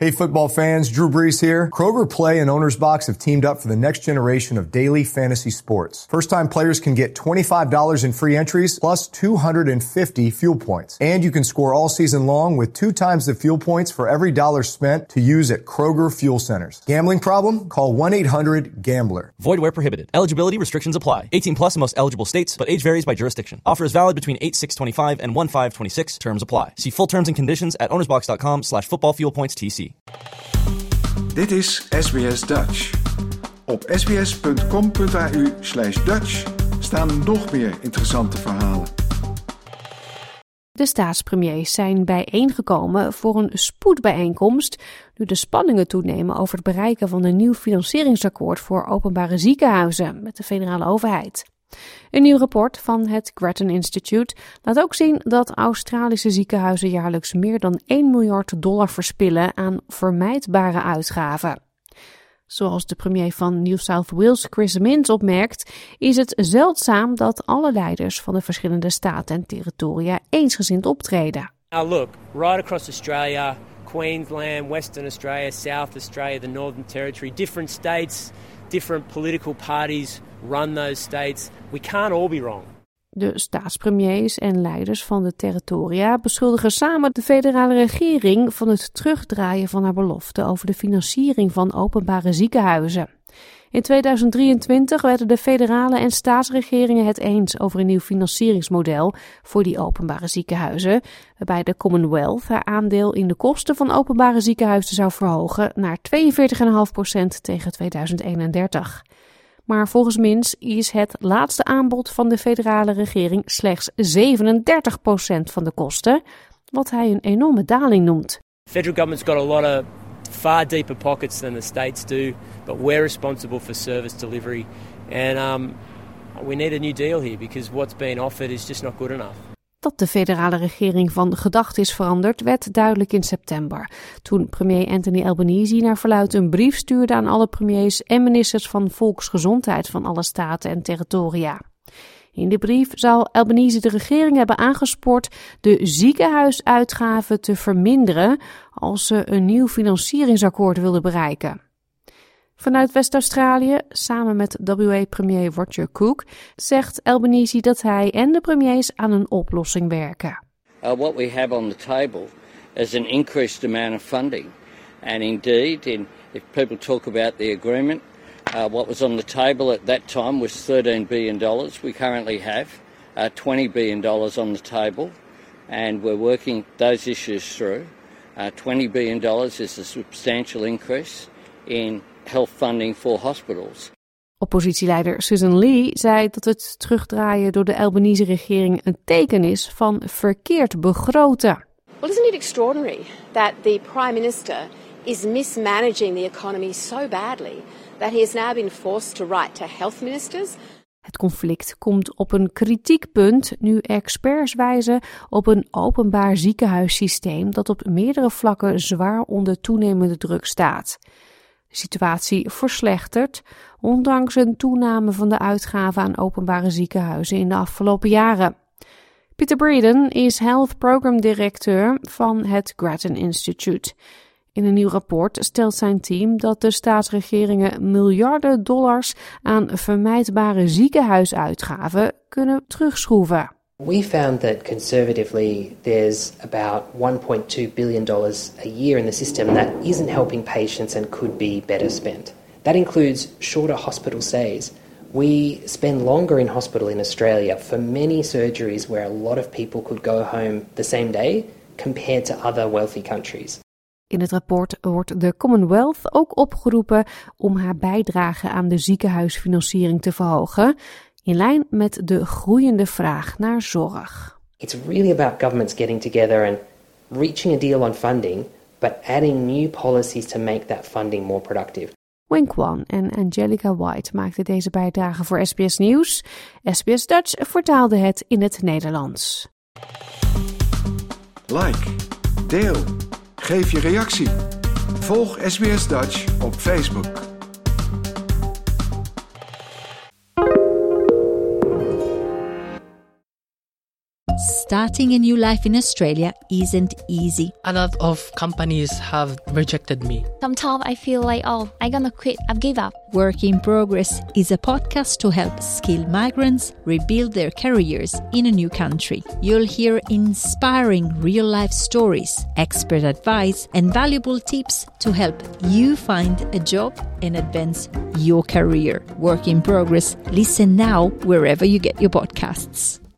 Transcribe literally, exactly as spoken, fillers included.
Hey football fans, Drew Brees here. Kroger Play and Owner's Box have teamed up for the next generation of daily fantasy sports. First-time players can get twenty-five dollars in free entries plus two hundred fifty fuel points. And you can score all season long with two times the fuel points for every dollar spent to use at Kroger fuel centers. Gambling problem? Call one eight hundred gambler. Void where prohibited. Eligibility restrictions apply. eighteen plus in most eligible states, but age varies by jurisdiction. Offer is valid between eight six twenty-five and one five twenty-six. Terms apply. See full terms and conditions at ownersbox.com slash football fuel points TC. Dit is S B S Dutch. Op sbs.com.au slash Dutch staan nog meer interessante verhalen. De staatspremiers zijn bijeengekomen voor een spoedbijeenkomst nu de spanningen toenemen over het bereiken van een nieuw financieringsakkoord voor openbare ziekenhuizen met de federale overheid. Een nieuw rapport van het Grattan Institute laat ook zien dat Australische ziekenhuizen jaarlijks meer dan één miljard dollar verspillen aan vermijdbare uitgaven. Zoals de premier van New South Wales, Chris Minns, opmerkt, is het zeldzaam dat alle leiders van de verschillende staten en territoria eensgezind optreden. Now look, right across Australia, Queensland, Western Australia, South Australia, the Northern Territory, different states, different political parties run those states. We can't all be wrong. De staatspremiers en leiders van de territoria beschuldigen samen de federale regering van het terugdraaien van haar belofte over de financiering van openbare ziekenhuizen. In tweeduizend drieëntwintig werden de federale en staatsregeringen het eens over een nieuw financieringsmodel voor die openbare ziekenhuizen, waarbij de Commonwealth haar aandeel in de kosten van openbare ziekenhuizen zou verhogen naar tweeënveertig komma vijf procent tegen tweeduizend eenendertig. Maar volgens Minns is het laatste aanbod van de federale regering slechts zevenendertig procent van de kosten, wat hij een enorme daling noemt. The federal government's got a lot of far deeper pockets than the states do, but we're responsible for service delivery. And um, we need a new deal here because what's being offered is just not good enough. Dat de federale regering van gedachten is veranderd, werd duidelijk in september, toen premier Anthony Albanese naar verluidt een brief stuurde aan alle premiers en ministers van volksgezondheid van alle staten en territoria. In de brief zou Albanese de regering hebben aangespoord de ziekenhuisuitgaven te verminderen als ze een nieuw financieringsakkoord wilden bereiken. Vanuit West-Australië, samen met W A-premier Roger Cook, zegt Albanese dat hij en de premiers aan een oplossing werken. Uh, what we have on the table is an increased amount of funding. And indeed, in, if people talk about the agreement, uh, what was on the table at that time was thirteen billion dollars. We currently have uh, twenty billion dollars on the table, and we're working those issues through. Uh, twenty billion dollars is a substantial increase in health funding for hospitals. Oppositieleider Susan Lee zei dat het terugdraaien door de Albanese-regering een teken is van verkeerd begroten. Well, isn't it extraordinary that the Prime Minister is mismanaging the economy so badly that he has now been forced to write to health ministers? Het conflict komt op een kritiekpunt nu experts wijzen op een openbaar ziekenhuissysteem dat op meerdere vlakken zwaar onder toenemende druk staat. De situatie verslechtert, ondanks een toename van de uitgaven aan openbare ziekenhuizen in de afgelopen jaren. Peter Breeden is Health Program Directeur van het Grattan Institute. In een nieuw rapport stelt zijn team dat de staatsregeringen miljarden dollars aan vermijdbare ziekenhuisuitgaven kunnen terugschroeven. We found that conservatively there's about one point two billion dollars a year in the system that isn't helping patients and could be better spent. That includes shorter hospital stays. We spend longer in hospital in Australia for many surgeries where a lot of people could go home the same day compared to other wealthy countries. In het rapport wordt de Commonwealth ook opgeroepen om haar bijdrage aan de ziekenhuisfinanciering te verhogen, in lijn met de groeiende vraag naar zorg. It's really about governments getting together and reaching a deal on funding, but adding new policies to make that funding more productive. Wing Kwan en Angelica White maakten deze bijdrage voor S B S Nieuws. S B S Dutch vertaalde het in het Nederlands. Like, deel, geef je reactie. Volg S B S Dutch op Facebook. starting a new life in Australia isn't easy. A lot of companies have rejected me. Sometimes I feel like, oh, I'm gonna quit, I've give up. Work in Progress is a podcast to help skilled migrants rebuild their careers in a new country. You'll hear inspiring real-life stories, expert advice, and valuable tips to help you find a job and advance your career. Work in Progress. Listen now wherever you get your podcasts.